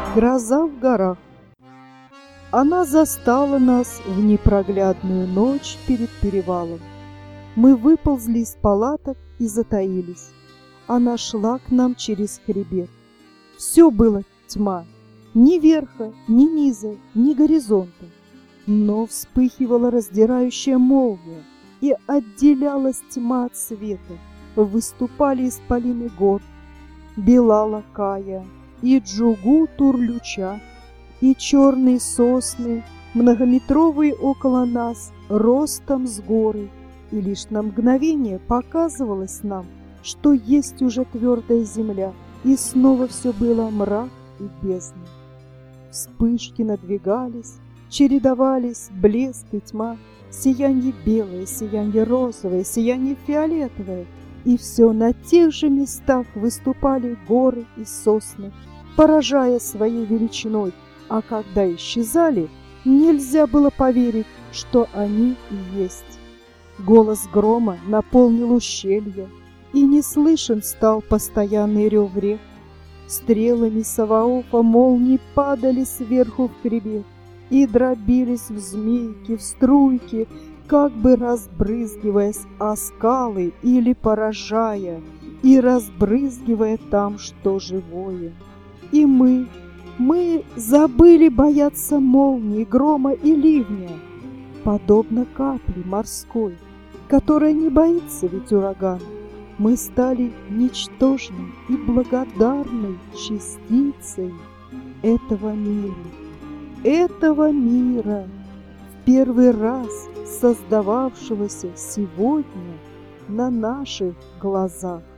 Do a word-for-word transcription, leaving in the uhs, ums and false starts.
Гроза в горах. Она застала нас в непроглядную ночь перед перевалом. Мы выползли из палаток и затаились. Она шла к нам через хребет. Все было тьма, ни верха, ни низа, ни горизонта. Но вспыхивала раздирающая молния, и отделялась тьма от света. Выступали исполины гор, Белала Кая, и Джугу Турлюча, и черные сосны, многометровые около нас, ростом с горы, и лишь на мгновение показывалось нам, что есть уже твердая земля, и снова все было мрак и бездна. Вспышки надвигались, чередовались блеск и тьма, сияние белое, сияние розовое, сияние фиолетовое, и все на тех же местах выступали горы и сосны, поражая своей величиной, а когда исчезали, нельзя было поверить, что они и есть. Голос грома наполнил ущелье, и не слышен стал постоянный рев рек. Стрелами Саваофа молнии падали сверху в хребет и дробились в змейки, в струйки, как бы разбрызгиваясь о скалы или поражая и разбрызгивая там, что живое. И мы, мы забыли бояться молнии, грома и ливня, подобно капле морской, которая не боится ведь урагана. Мы стали ничтожной и благодарной частицей этого мира, этого мира, в первый раз создававшегося сегодня на наших глазах.